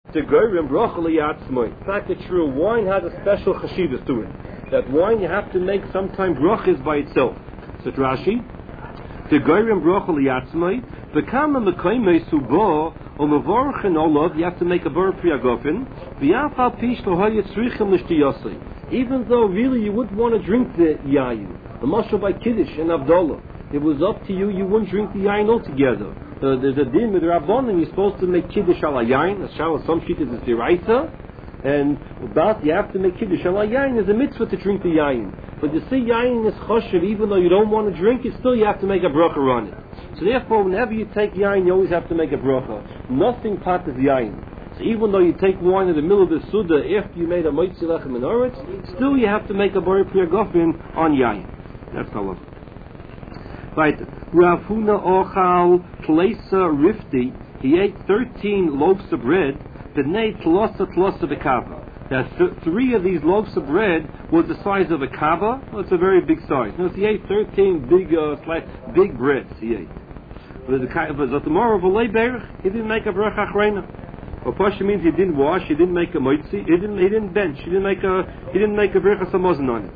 The goyim bracha liyatzmoi. In fact, it's true. Wine has a special chashivas to it. That wine you have to make sometimes brachas by itself. So Rashi, the goyim bracha liyatzmoi. V'kama mekayme subo or mevorchen olav. You have to make a bar priyagofen. V'yafal pish lohoyet tzrichim l'shtiyosei. Even though really you wouldn't want to drink the yayin, the mashal by kiddush and avdollah. It was up to you. You wouldn't drink the yayin altogether. There's a din with the Rabbanim, you're supposed to make Kiddush al Yain. As some shittas is deraisa, and about you have to make Kiddush al Yain. There's a mitzvah to drink the Yain. But you see, Yain is choshev, even though you don't want to drink it, still you have to make a bracha on it. So therefore, whenever you take Yain, you always have to make a bracha. Nothing part is Yain. So even though you take wine in the middle of the Suda, after you made a Moitzi Lechem and Oretz, still you have to make a Bori Priya Gofin on Yain. That's the law. Right. Rav Huna Ochal Tlesa Rifti, he ate 13 loaves of bread, B'nei Tlosa B'kava. That 3 of these loaves of bread was the size of a kava. Well, it's a very big size. Notice he ate 13 big breads he ate. But the tomorrow of a Leiberich, he didn't make a bracha achrena. Or Pasha means he didn't wash, he didn't make a moitzi, he didn't bench, he didn't make a bracha samazon on it.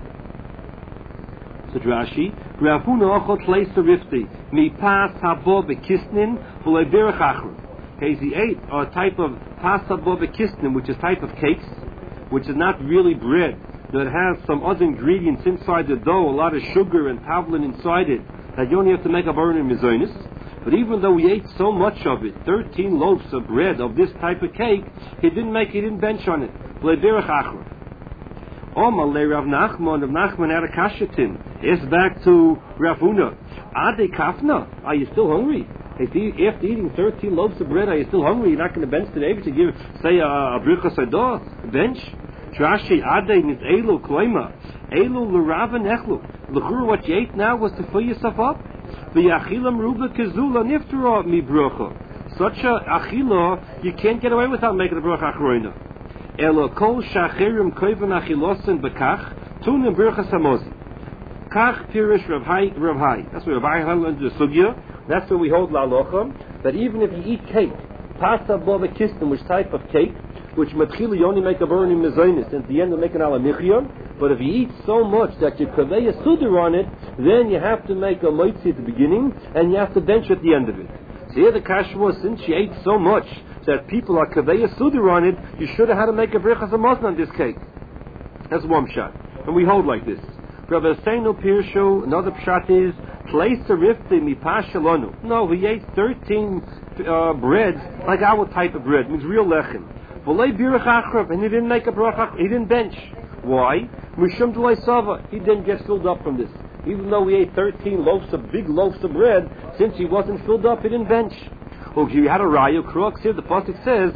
So Rashi, Rav Huna Ochal Tlesa Rifti, Mi Pas Habo Bekisnin V'Leiberich Achron. Okay, he ate a type of Pas Habo Bekisnin, which is type of cakes, which is not really bread, that has some other ingredients inside the dough, a lot of sugar and tavlin inside it, that you only have to make a burn in mizonis. But even though we ate so much of it, 13 loaves of bread of this type of cake, he didn't bench on it. V'Leiberich Achron. Omar Rav Nachman had a kashatin. It's back to Rav Huna. Ade kafna, are you still hungry? After eating 13 loaves of bread, are you still hungry? You're not going to bench today to give, say, a bricha sadah, bench? Trashi ade means elu kloima. Elu l'rava nechlu. L'chur, what you ate now was to fill yourself up. V'yachilam ruba kezula niftara mi bracha. Such a achila, you can't get away without making a bracha achroina. Elo kol shachirim koivan achilosin bekach tunim birchas hamozi. Kach pirish Rav Hai. That's where Rav Hai learned the sugya. That's where we hold la halacha that even if you eat cake, pasta bova kistim, which type of cake, which matchila you only make a burning mezonis, and at the end you make an alamichyon. But if you eat so much that you kaveh a sudar on it, then you have to make a moitzi at the beginning, and you have to bench at the end of it. So here the kash was, since you ate so much that people are kaveya sudir on it, you should have had to make a brichas hamazon on this cake. That's one shot. And we hold like this. Rabbi Seinu Pirshu, another pshat is, Tleisa Rifti Mipashalonu. No, he ate 13 breads, like our type of bread, means real lechem. V'lei birach achrav, and he didn't make a bracha, he didn't bench. Why? Mishum d'lei sava, he didn't get filled up from this. Even though he ate 13 big loaves of bread, since he wasn't filled up, he didn't bench. Or if you had a raya crux here, the pasuk says,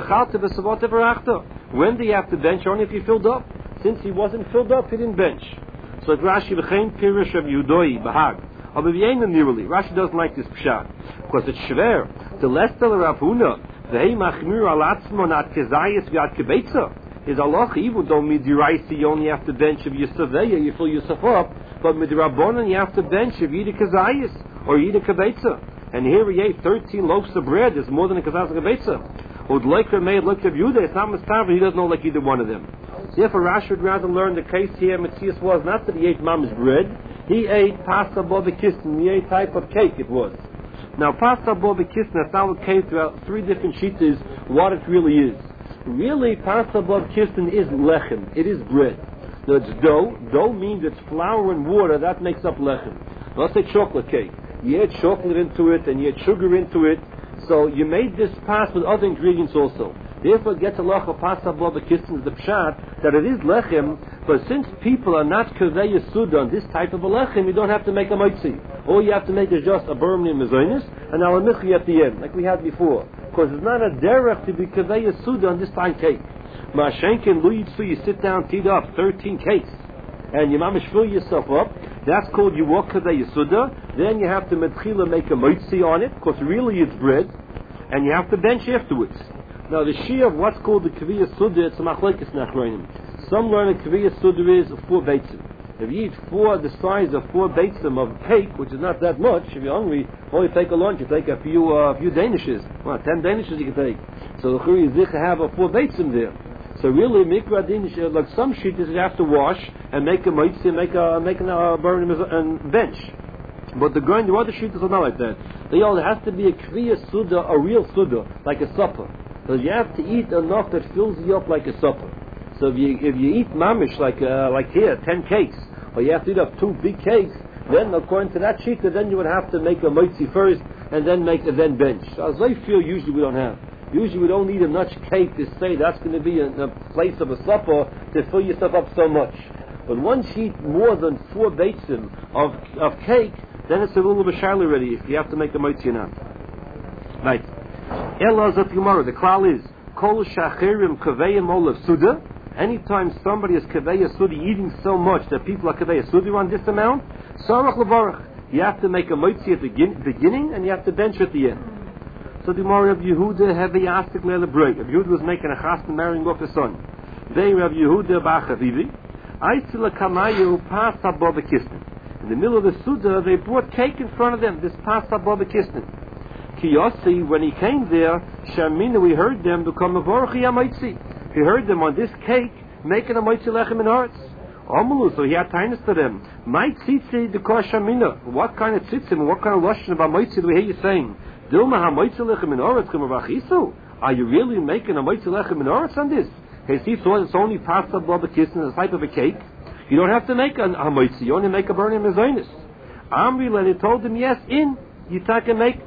when do you have to bench? Only if you filled up. Since he wasn't filled up, he didn't bench. So it's Rashi v'chein pirish of Yudoi bahag. Rashi doesn't like this pshat because it's shver. The lestel Rav Huna v'hei machmir al atzmo nat kezayis v'at kebetza. His halacha, even though midiraisi you only have to bench if you saveya, you fill yourself up, but midirabbonon you have to bench if you eat a kezayis or you eat a kebetza. And here he ate 13 loaves of bread. It's more than a kazaz kebetza. Would Leiker made look at Yehuda. It's not mustafa. He doesn't know like either one of them. Therefore, Rashi would rather learn the case here. Matthias was not that he ate mama's bread. He ate pasta bobikistin. He ate type of cake. It was. Now, pasta bobikistin. That's our case throughout 3 different sheetas. What it really is. Really, pasta bobikistin is lechem. It is bread. Now, it's dough. Dough means it's flour and water. That makes up lechem. Let's say chocolate cake. You add chocolate into it and you add sugar into it. So you made this pas with other ingredients also. Therefore, get to lacha pasta bobakistin is the pshat that it is lechem. But since people are not kaveh suda on this type of a lechem, you don't have to make a moitzi. All you have to make is just a burmni mezonis and alamichi at the end, like we had before. Because it's not a derech to be kaveh suda on this type of cake. Ma'ashenkin lu yitzu, you sit down, teed up 13 cakes, and you mamish fill yourself up. That's called you walk kaveh yisuda. Then you have to medchila make a moitzi on it, because really it's bread, and you have to bench afterwards. Now the shia of what's called the kaveh yisuda, it's a machlekes nachronim. Some learn that kaveh yisuda is 4 beitzim. If you eat the size of 4 beitzim of cake, which is not that much, if you're hungry, only take a lunch, you take a few danishes. Well, 10 danishes you can take. So the Churi Yizicha have a 4 beitzim there. So really, mikra dinish, like some shittas, you have to wash and make a moitzi, make a burn and bench. But the other shittas are not like that. They all has to be a kriya suda, a real suda, like a supper. So you have to eat enough that fills you up like a supper. So if you eat mamish like here, 10 cakes, or you have to eat up 2 big cakes, then according to that shita, then you would have to make a moitzi first and then then bench. So as I feel, usually we don't have. Usually we don't need a much cake to say that's going to be in a place of a supper to fill yourself up so much. But once you eat more than 4 beitzim of cake, then it's a little bit shy already if you have to make a moitzi or not. Right. Elaz of Gemara. The klal is kol shachirim kaveyim olav suda. Anytime somebody is kaveya sudi eating so much that people are kaveya sudi on this amount, sarach levarach. You have to make a moitzi at the beginning and you have to bench at the end. So the Gemara of Yehuda have a yastik leile break. If Yehuda was making a chasna marrying off his son, they Rav Yehuda ba'chavivi. Aitila kamayu pas haba b'kisnin. In the middle of the suda, they brought cake in front of them. This pas haba b'kisnin. Kiyosi, when he came there, Shamina, we heard them become a vorchi amaitzi. He heard them on this cake making a moitzi lechem in hearts. Omulu, so he had tinus to them. My tzitzi de kor Shamina. What kind of tzitzim, what kind of lashon about moitzi do we hear you saying? Dilma ha moitzi lechem in hearts k'mavachisu. Are you really making a moitzi lechem in hearts on this? Hey, see, so it's only pasta blubber kissing the type of a cake. You don't have to make a moitzi. You only make a burning mezainis. Amri, and he told them, yes, you can make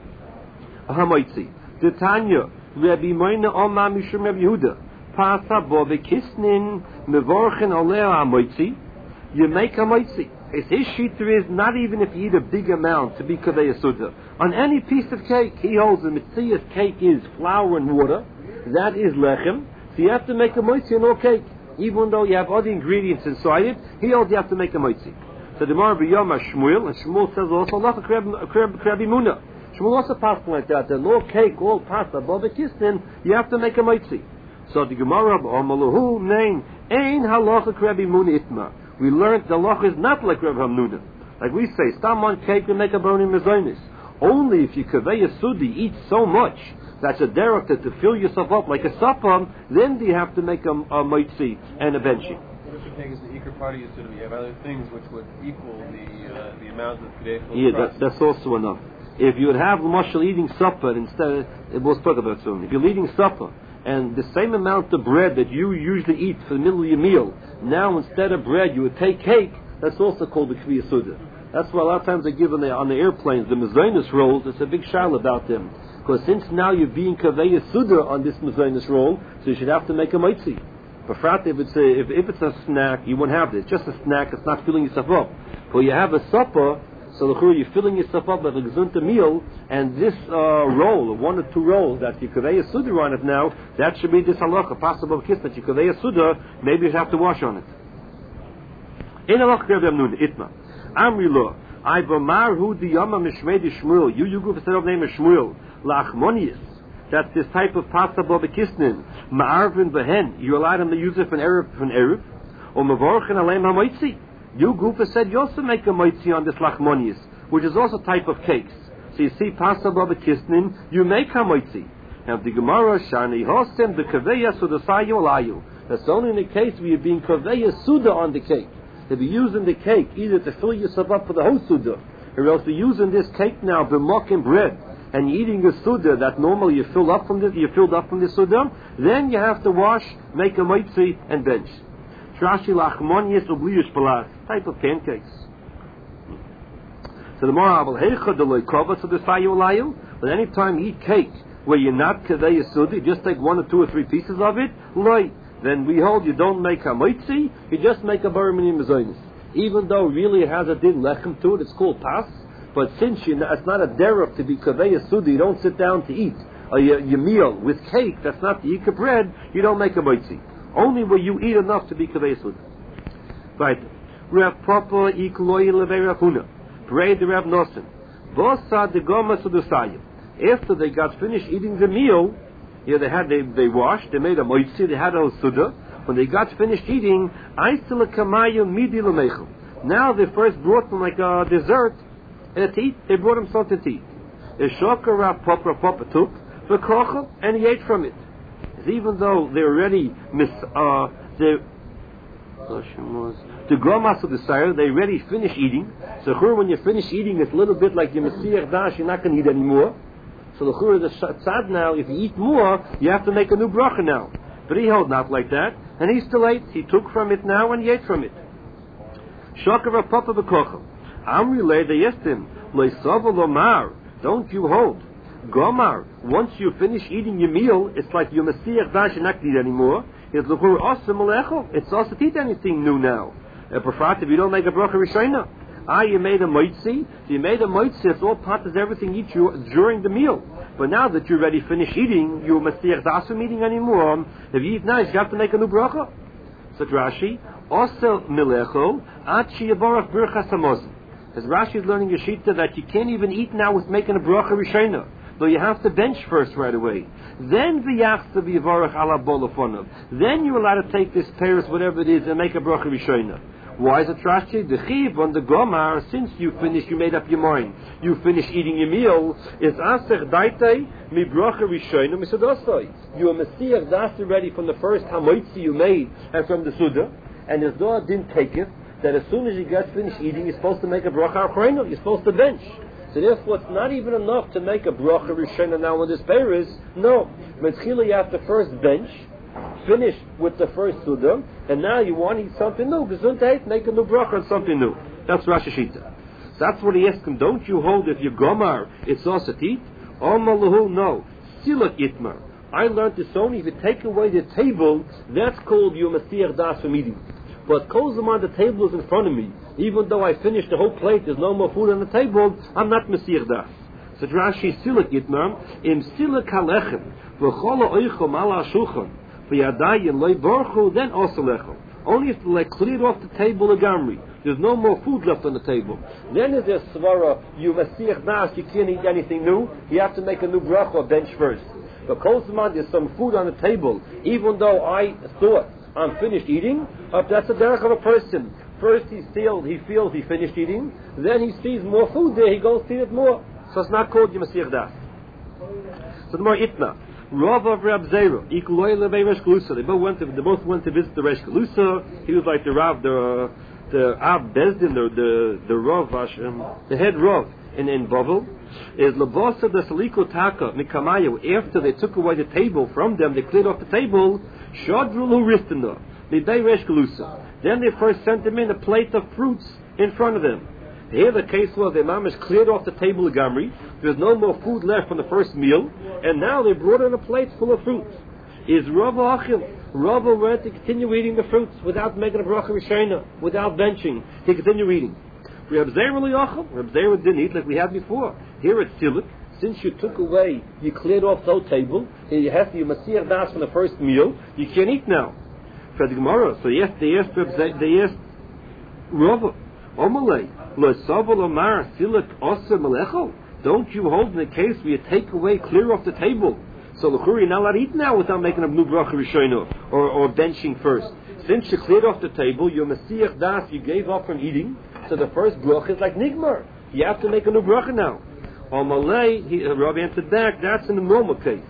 a hamoitzi. The Tanya, Rabbi Moina Oma Mishum Rabbi Yehuda, Pasa bo v'kisnin mevorchen oleh hamoitzi. You make a moitzi. His shita is not even if you eat a big amount to be kaveh suda. On any piece of cake, he holds the mitzias cake is flour and water. That is lechem. So you have to make a moitzi in all cake. Even though you have other ingredients inside it, he holds you have to make a moitzi. So the Gemara b'yom Shmuel, and Shmuel says also, Allah Rabbi Muna. Shmuel also passed like that. The all cake, all pasta, above the kisnin, you have to make a moitzi. So the Gemara of Amalahu name Ein halacha Rabbi Muna itma. We learned the halacha is not like Rabbi Hamnuna. Like we say, stam on cake and make a burning mezainis. Only if you kaveh sudi eat so much that's a director to fill yourself up like a supper, then do you have to make a moitzi and a benching. What you think is the ikar party is sort of you have other things which would equal the amount of today. Yeah, that's also enough. If you would have Mashal eating supper instead, we'll talk about it soon. If you're eating supper and the same amount of bread that you usually eat for the middle of your meal, now instead of bread you would take cake, that's also called the Kriya Suda. That's why a lot of times they give on the airplanes, the mezainis rolls, it's a big shal about them. Because since now you're being kaveya suda on this mezainis roll, so you should have to make a moitzi. But if it's a snack, you won't have this. Just a snack, it's not filling yourself up. But you have a supper, so you're filling yourself up with a gezunta meal, and this roll, 1 or 2 rolls that you kaveya suda on it now, that should be this halacha, possible kiss that you kaveya suda, maybe you have to wash on it. In halacha Rabbi Amnun, itma. Amri lo, I v'mar hu diyama mishmei di Shmuel. You go for the name of Shmuel. Lachmonius. That's this type of pasta bobekisnin. Ma'arvin v'hen. You allowed him to use it for an erev. Or mavorchen aleim ha'moitzi. You Gufa said you also make a moitzi on this lachmonius, which is also a type of cakes. So you see pasta bobekisnin, you make ha'moitzi. And the Gemara shani hostem the kaveya sudasayu alayu. That's only in the case where you're being kaveya suda on the cake. If you're using the cake either to fill yourself up for the whole suda, or else you're using this cake now b'mokim bread, and you're eating a suda that normally you filled up from this suda, then you have to wash, make a moitzi, and bench. Trashi lachmonius ubliyush palas, type of pancakes. So the more abel heicha deloy kova to the sayu alayu, but any time you eat cake where you're not kaveya suda, you just take 1 or 2 or 3 pieces of it, loy. Then we hold you don't make a moitzi, you just make a bar minim mezainis. Even though really it has a din lechem to it, it's called pas. But since it's not a derech to be kaveya sudi, you don't sit down to eat your meal with cake. That's not the ikar bread. You don't make a moitzi. Only where you eat enough to be kaveya sudi. Right. Rav Papa ikloy levei Rav Huna. Pray the Rav Nosen. Bosa de goma sudusayu. After they got finished eating the meal. Yeah, they washed, they made a moitzi, they had a suda. When they got finished eating, Now they first brought them like a dessert and to eat. They brought him something to eat. The shokara papa took the kochel and he ate from it. Even though they're already the gromas of the sire, they already finished eating. So when you finish eating, it's a little bit like your Messiah dash, you're not going to eat anymore. So the chur is a tzad now, if you eat more, you have to make a new bracha now. But he held not like that, and he still ate. He took from it now and he ate from it. Shokara papa b'kochel. Amri le, they asked him, Le'sava lomar, don't you hold? Gomar, once you finish eating your meal, it's like your Messiah dash, you're not going to eat anymore. It's also to eat anything new now. If you don't make a bracha rishona, you made a moitzi. So you made a moitzi. It's all part of everything you eat during the meal. But now that you're already finished eating, you're Messiah dasum eating anymore. If you eat nice, you have to make a new bracha. So Rashi, also milecho achi yavarach birchas hamazon. As Rashi is learning a shita that you can't even eat now with making a bracha rishona. So you have to bench first right away. Then v'yachta v'yivarach ala bolofonov. Then you're allowed to take this peiros, whatever it is, and make a bracha rishona. Why is it Rashi? The chiv on the gomar, since you finished, you made up your mind. You finished eating your meal. It's asech daitei mi bracha rishona misadosai. You are Messiah das already from the first hamoitzi you made and from the suda. And as though didn't take it, that as soon as you got finished eating, you're supposed to make a bracha achrayno. You're supposed to bench. So therefore, it's not even enough to make a bracha rishona now on this peiros. No, Metzchila you have to first bench, finish with the first suda, and now you want to eat something new. Gesundheit, make a new bracha on something new. That's Rosh Hashita. So that's what he asked him. Don't you hold if you gomar it's also to eat? Omalahu no. Silak itmar. I learned this only if you take away the table. That's called your Messiah das from eating. But Kozman, the table is in front of me. Even though I finished the whole plate, there's no more food on the table, I'm not Messiah das. So Rashi Silak Yitmar, Im Silak Halechem, V'chola Oichom ala Shulchan, V'yadayin Loi Borchu, then also Lechem. Only if they cleared off the table the gamri. There's no more food left on the table. Then is there svara, you Messiah das, you can't eat anything new, you have to make a new bracha or bench first. But Kozman, there's some food on the table, even though I thought I'm finished eating, that's the derech of a person. First he feels he finished eating, then he sees more food there, he goes to eat it more. So it's not called Yemasiach Das. So the more Itna, Rav of Rab Zera, Ikuloy Levei Resh Galusa. They both went to visit the Resh Galusa. He was like the Rav, the Ab Bezdin, the Rav, the head Rav in Bavel. Is Lavosa the Saliko Taka Mikamayo. After they took away the table from them, they cleared off the table. Shodrulu Ristana, Midei Resh Galusa. Then they first sent them in a plate of fruits in front of them. Here the case was the mamish cleared off the table of Gamri. There's no more food left from the first meal, and now they brought in a plate full of fruits. Is Rava Achil? Rava went to continue eating the fruits without making a bracha rishona, without benching. He continued eating. Reb Zera didn't eat like we had before. Here it's Silik. Since you took away, you cleared off the whole table, and you have to Masiach Das from the first meal, you can't eat now. For the Gemara, so yes, they asked Rava, Omalei, L'Sava Lomar Silik Oser Melecho. Don't you hold in the case where you take away, clear off the table? So the Churi not allowed to eat now without making a new bracha rishona or benching first. Since you cleared off the table, your Masiach Das, you gave up from eating, so the first bracha is like Nigmar. You have to make a new bracha now. Omalei, Rabbi answered back, that's in the normal case.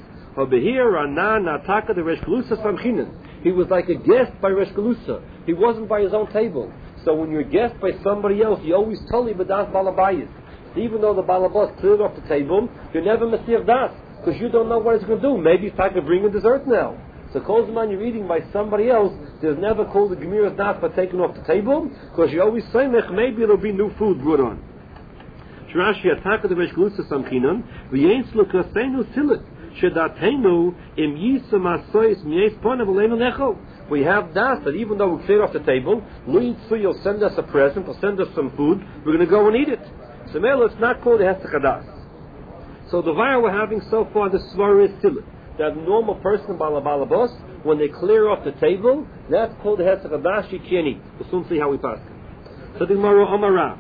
He was like a guest by Resh Galusa. He wasn't by his own table. So when you're a guest by somebody else, you always tell him das balabayis. Even though the balabas cleared off the table, you're never Masiach Das, because you don't know what it's going to do. Maybe it's time to bring a dessert now. So Kozman you're eating by somebody else, there's never called the Gemiras Das by taking off the table, because you always say, maybe there'll be new food brought on. Shrashi attack the Resh Galusa Samchinan, v'yein slukasenu silik, shedatenu im yisam asoyis miyes ponav aleinu necho. We have das, that even though we cleared off the table, you'll send us a present, or send us some food, we're going to go and eat it. So Mela, it's not called the Hesach Hadas. So the vayah we're having so far, the Svar is silik. That normal person, balabos, when they clear off the table, that's called the Hesach Hadas, you can't eat. We'll soon see how we pass it. So the Gemara Omara.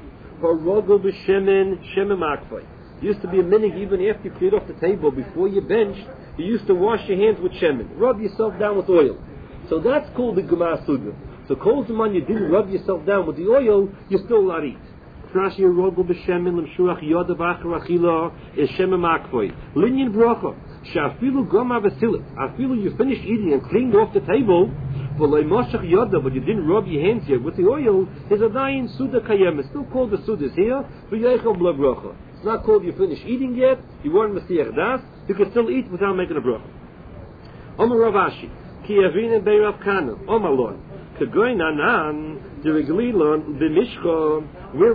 Used to be a minute even after you cleared off the table, before you benched, you used to wash your hands with shemen. Rub yourself down with oil. So that's called the Gemara Suga. So kol zaman you didn't rub yourself down with the oil, you're still allowed to eat. Rashi Rogo b'shemin l'mshuach yoda b'achar achila is shemin makvoi. Linyan bracha. Shafilu goma v'silit. Afilu you finished eating and cleaned off the table, v'loi moshach yoda, but you didn't rub your hands yet with the oil, is a dayin suda kayem. It's still called the sudas here, v'yeichel b'la bracha. It's not called you finished eating yet, you weren't Mesiach das, you can still eat without making a bracha. Omar Rav Ashi, ki avinen be'Rav Kana, Omar Lon, k'goy nanan, Dirigilon, the mishcha, we're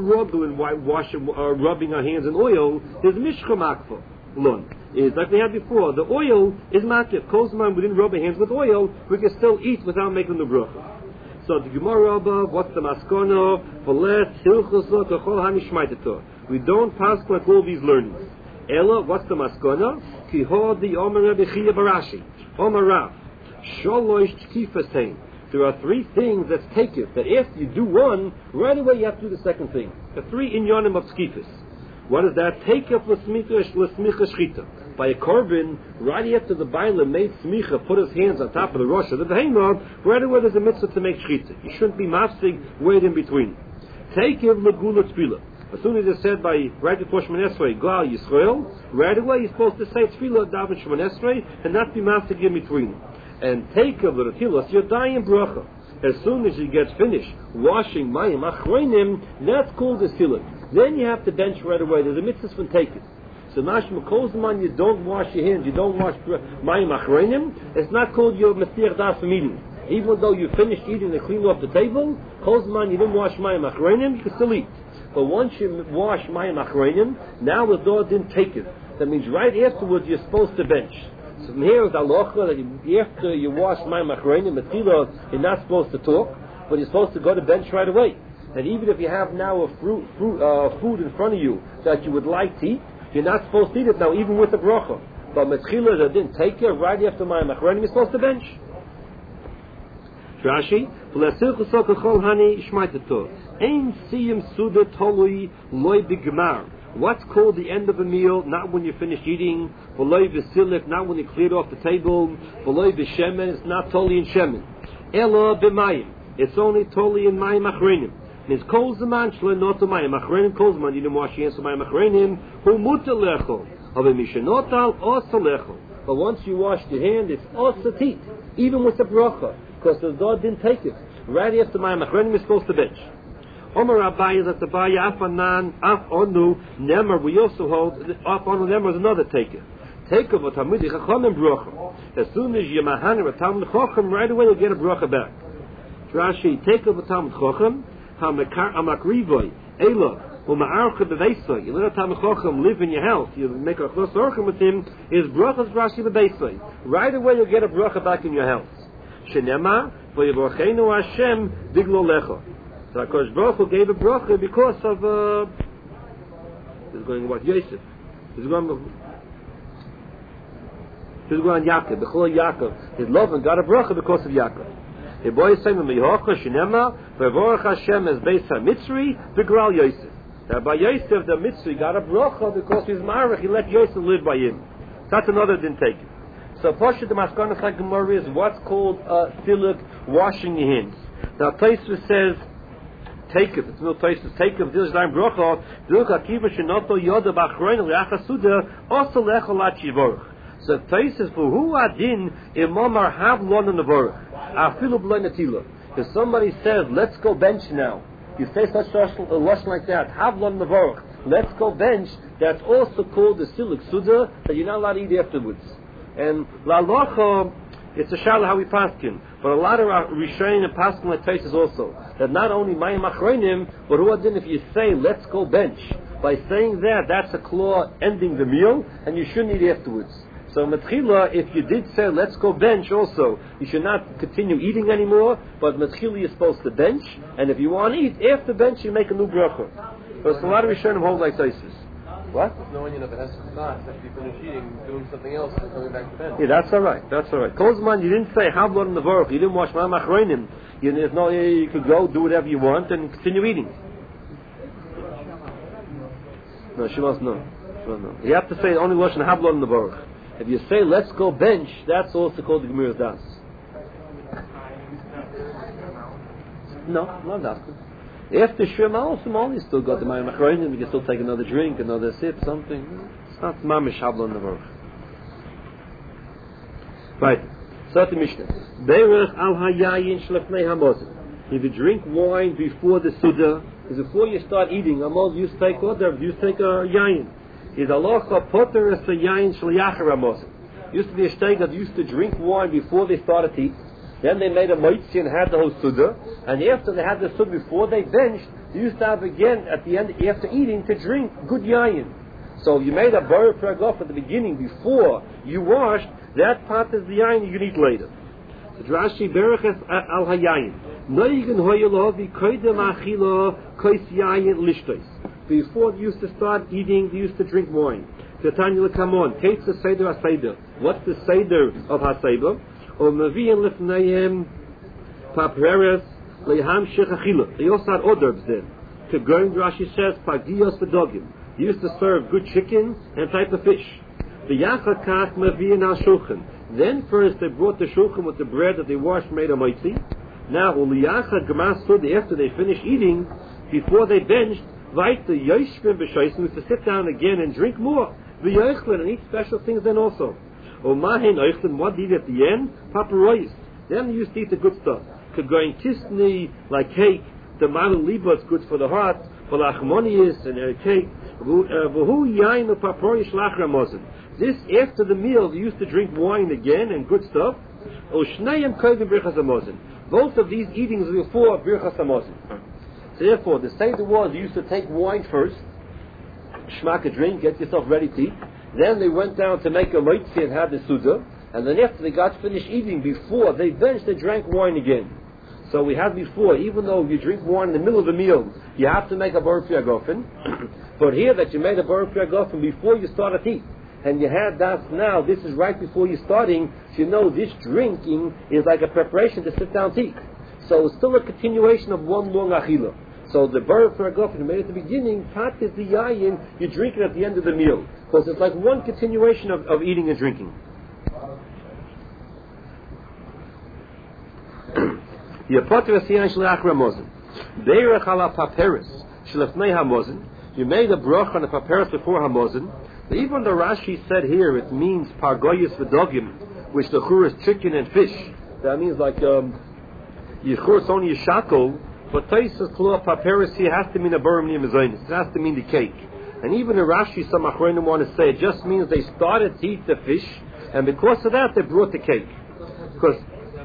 rubbing our hands in oil, is mishcha makfa. Lon. Is like we had before, the oil is makif. Kozman, we didn't rub our hands with oil, we can still eat without making the bracha. So the Gemara above, what's the maskono? V'les, hilchosot, kachol hanishmaitato. We don't pass like all these learnings. Ella, what's the maskono? Ki ho di Omer Rebbe Chia Barashi. Omer Rav. Sholosh tkifasein. There are three things that take it, that after you do one, right away you have to do the second thing. The three inyonim of skifis. What is that? Take up l'smicha shchita. By a korban, right after the baila made smicha, put his hands on top of the rosh of the behemoth, right away there's a mitzvah to make shchita. You shouldn't be mafsig, wait in between. Take it l'gula tefillah. As soon as it's said by right before Shemon Esrei, Gal Yisrael, right away you're supposed to say tefillah, daven Shemon Esrei, and not be mafsig in between. And take of the retilos, you're dying bracha. As soon as you get finished washing mayim achronim, that's called the silik. Then you have to bench right away. There's a mitzvah from take it. So mashma kolzman, you don't wash your hands, you don't wash mayim achronim. It's not called your mesiach das from eating. Even though you finished eating and cleaned off the table, kolzman, you didn't wash mayim achronim, you can still eat. But once you wash mayim achronim, now the door didn't take it. That means right afterwards you're supposed to bench. So from here is halacha that after you wash mayim achronim, metilah, you're not supposed to talk, but you're supposed to go to bench right away. And even if you have now a food in front of you that you would like to eat, you're not supposed to eat it now, even with a bracha. But metilah that didn't take it right after mayim achronim, you're supposed to bench. Rashi, v'lesir chusok kachol hani shmaitato. Ein siyim suda tolui loy b'gemar. What's called the end of a meal, not when you finish eating, v'loy v'silik, not when you cleared off the table, v'loy v'shemen, it's not totally in shemen. Ela b'mayim, it's only totally in mayim achrenim. Means kol zaman shlo not to mayim achrenim, kol zaman you didn't wash your hands to mayim achrenim, hu muta lechol, ave mishenotal osa lechol. But once you washed your hand, it's osa tit, even with the bracha, because the dog didn't take it. Right after mayim achrenim, you're supposed to bench. Omer Abaye that the Baya Afanan Af Onu Nemer, we also hold Af Onu Nemer is another taker. Taker of a Talmudi Chachamim bracha. As soon as you mahaner a Talmud Chacham, right away you'll get a bracha back. Rashi, taker of a Talmud Chacham, Hamakrivoy, Ela, Uma'archa Bevesoy. You let a Talmud Chacham live in your house, you make a close orchim with him, is brachas Rashi Bevesoy. Right away you'll get a bracha back in your house. Shenema, V'yivorchenu Hashem, Diglo Lecha. So HaKadosh Baruch Hu gave a bracha because of he's going what Yosef. He's going Yaakov. Bechol Yaakov. His love and got a bracha because of Yaakov. The boy is saying Mihocha Shinema V'Vorach Hashem as Beis HaMitzri V'Gral Yosef. Now by Yosef the Mitzri got a bracha because he's married. He let Yosef live by him. That's another didn't take it. So Pasha the Maskana Gemara is what's called silik, washing your hands. Now Tosfos says. Take it. It's no place to take it. This is time bracha. Duka kiva shenoto yoda bachroin leachasuda also lecholat shivorach. So Tosfos for who adin imamar have lon in the vorach. Afilu b'loy netila. If somebody says, "Let's go bench now," you say such a lashon like that. Have lon in the vorach. Let's go bench. That's also called the silik suda that you're not allowed to eat afterwards. And la locha. It's a shala how we paskin, but a lot of Rishonim and paskin like Tosfos also that not only mayim achronim, but who adin if you say let's go bench by saying that that's a claw ending the meal and you shouldn't eat afterwards. So metchila, if you did say let's go bench also, you should not continue eating anymore. But metchila you're supposed to bench, and if you want to eat after bench, you make a new bracha. But a lot of Rishonim hold like Tosfos. What? There's no onion of it has to not after you finish eating, doing something else, and coming back to bed. Yeah, that's all right. That's all right. Kozman, you didn't say how blood in the vorach. You didn't wash my machronim. You could go do whatever you want and continue eating. No, she must know. You have to say only wash and have blood in the vorach. If you say let's go bench, that's also called the Gemira's das. No, not after. After Shema, you still got the Mayim Achronim, you can still take another drink, another sip, something. It's not Mamish Hablon Nevarach. Right. So the Mishnah. Derech al hayayin shlefnei hamozin. If you drink wine before the Suda, is before you start eating, Amol, you take order, you take a yayin. Is alocha poter es a yayin shliachar hamozin. Used to be a shteg that used to drink wine before they started to eat. Then they made a moitzi and had the whole Suda. And after they had the Suda, before they benched, they used to have again at the end, after eating, to drink good yayin. So if you made a bar pragof at the beginning, before you washed, that part is the yayin you can eat later. So Rashi bereches al hayayin. Noigen hoyelo v'koidem achilo kois yayin lishtos. Before they used to start eating, they used to drink wine. Tanya come on. Taste the seder haseder. What's the seder of haseder? Or maviyin lifnayim paperes leham shechachila. They also had odors then. To going, Rashi says, pagiyos v'dogim. They used to serve good chicken and type of fish. The yachakach maviyin al shulchan. Then first they brought the shulchan with the bread that they washed, made a moitzi. Now uliyacha gemas sud, after they finished eating, before they benched, right the yoshvim b'shoysim, to sit down again and drink more. The yoichlin and eat special things then also. Mahin oichlin, what did at the end? Paparoyis. Then they used to eat the good stuff. Kagoin kisni, like cake. The malu liba is good for the heart. For lachmonius and cake. V'hu yain u'paparoyis lachra mozen. This, after the meal, they used to drink wine again and good stuff. Oshnayim koivim birchas hamozin. Both of these eatings were before birchas hamozin. So therefore, the Seder was, you used to take wine first, schmack a drink, get yourself ready to eat. Then they went down to make a moitzi and have the Suda. And then after they got finished eating, before they benched, they drank wine again. So we had before, even though you drink wine in the middle of the meal, you have to make a bar priagofen. But here that you made a bar priagofen before you started to eat, and you had that now, this is right before you're starting, so you know this drinking is like a preparation to sit down to eat. So it's still a continuation of one long achila. So the bar priagofen you made at the beginning, part is the yayin, you drink it at the end of the meal. Because it's like one continuation of eating and drinking. You made a brach on the paperis before hamozin. Even the Rashi said here it means pargoyis v'dogim, which the chur is chicken and fish. That means like yichur is only a shackle, but Taisus klo paperis here has to mean a burim niyam. It has to mean the cake. And even the Rashi, some achronim want to say it just means they started to eat the fish, and because of that they brought the cake. Because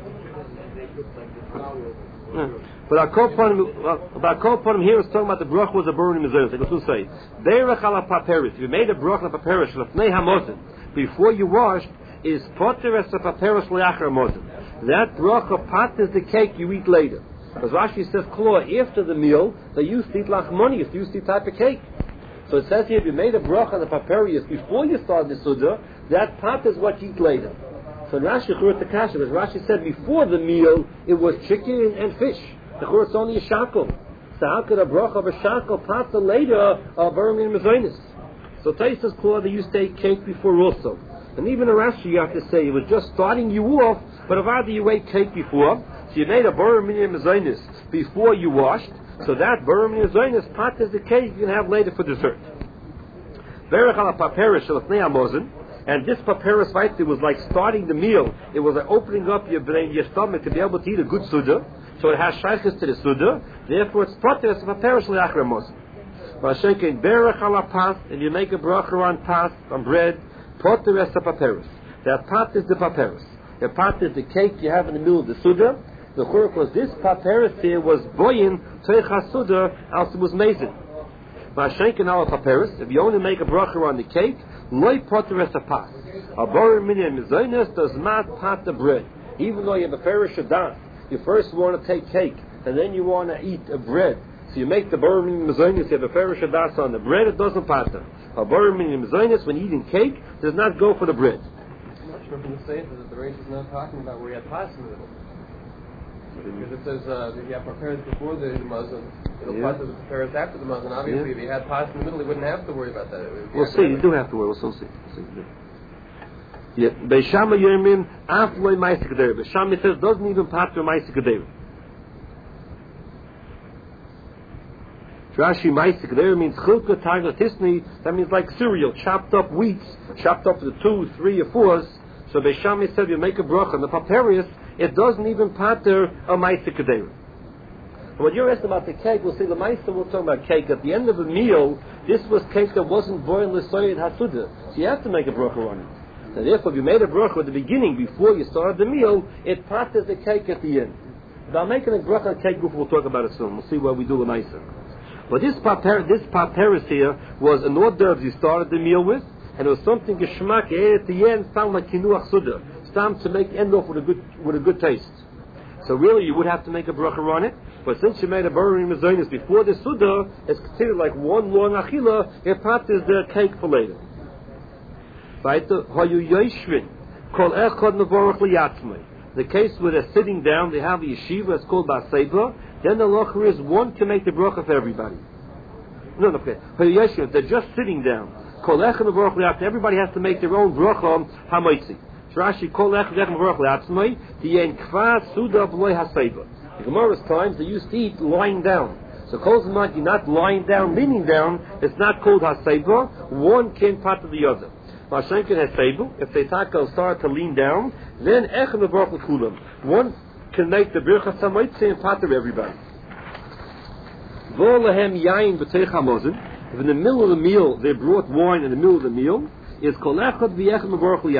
but our Kopanim here is talking about the brach was a burning mizerus. Like what say, Beirach ala paperis. If you made a brach on a paperis lefnei hamozin before you washed, is poter es a paperis leachar hamozin. That brach of pat is the cake you eat later. As Rashi says, Klo, after the meal they used to eat lachmoni, used to eat type of cake. So it says here, if you made a brach on the paperis before you started the suda, that pat is what you eat later. So Rashi churut the kasha, as Rashi said, before the meal it was chicken and fish. The churut is only a shackle. So how could a brach of a shackle pat later of burning in mezainis? So Taisus Klo, they used to eat cake before also. And even a Rashi you have to say it was just starting you off, but if either you ate cake before, so you made a burning in mezainis before you washed. So that burning in mezainis pat is the cake you can have later for dessert. Berach ala paperis shelafnei hamozin. And this paperis it was like starting the meal. It was like opening up your brain, your stomach to be able to eat a good suda. So it has shaykhs to the suda. Therefore, it's poter as a paperis leachar hamozin. Vashenkein berach ala pas, and you make a bracha on pas on bread. Poter as a paperis. That pat is the paperis. The pat is the cake you have in the middle of the suda. The churuk was this paperis here was boyin toich suda, else it was mazin. Vashenkein ala paperis. If you only make a bracha on the cake, loy poter es a pas. A bar minyan mezainis does not pat the bread. Even though you have a perish das, you first want to take cake, and then you want to eat a bread. So you make the bar minyan mezainis, you have a perish das on the bread, it doesn't pat them. A bar minyan mezainis, when eating cake, does not go for the bread. I'm not sure from the Seder that the Reish is not talking about where you have pas in the middle. Because it says if you have paperis before the muzzin, it'll pass the paperis after the muzzin. Obviously, if you had pas in the middle, you wouldn't have to worry about that. We'll see. You do have to worry. We'll still see. Yeah. Beishama Yermin Afloy Ma'aseh Kedera. Beishama says doesn't even pat your Ma'aseh Kedera. Rashi Maisik there means chilka tagla tisni. That means like cereal, chopped up wheats, chopped up to 2, 3, or 4s. So Beishami said you make a bracha on the papyrus. It doesn't even pater a Maisik Kedera. What you're asking about the cake, we'll see the Maisik. We'll talk about cake at the end of the meal. This was cake that wasn't boiled l'soyed hasuda, so you have to make a bracha on it. So therefore, if you made a bracha at the beginning before you started the meal, it paters the cake at the end. About making a bracha on cake, we'll talk about it soon. We'll see what we do with Maisik. But this papyrus here was an hors d'oeuvre you started the meal with, and it was something geschmack at the end, sound like kinuach suda. It's time to end off with a good taste. So really, you would have to make a bracha on it. But since you made a burning mazonis before the suda, it's considered like one long achila. It paters the cake for later. The case where they're sitting down, they have a yeshiva. It's called baseba. Then the locher is one can make the bracha for everybody. No, they're just sitting down. Everybody has to make their own bracha hamaitzi. Rashi kol ech lechem v'rach le'atzmai diyen kva suda v'loy haseiva. In Gemara's times, they used to eat lying down. So kol zman you're not lying down, leaning down. It's not called haseiva. One can part of the other. Mashenkin haseiva. If they start to lean down, then echem v'rach l'kulam. One can make the birchas hamaitzi and part of everybody. Vo lehem yain b'teich hamozin. If in the middle of the meal they brought wine in the middle of the meal, is kol echad v'yechem v'rach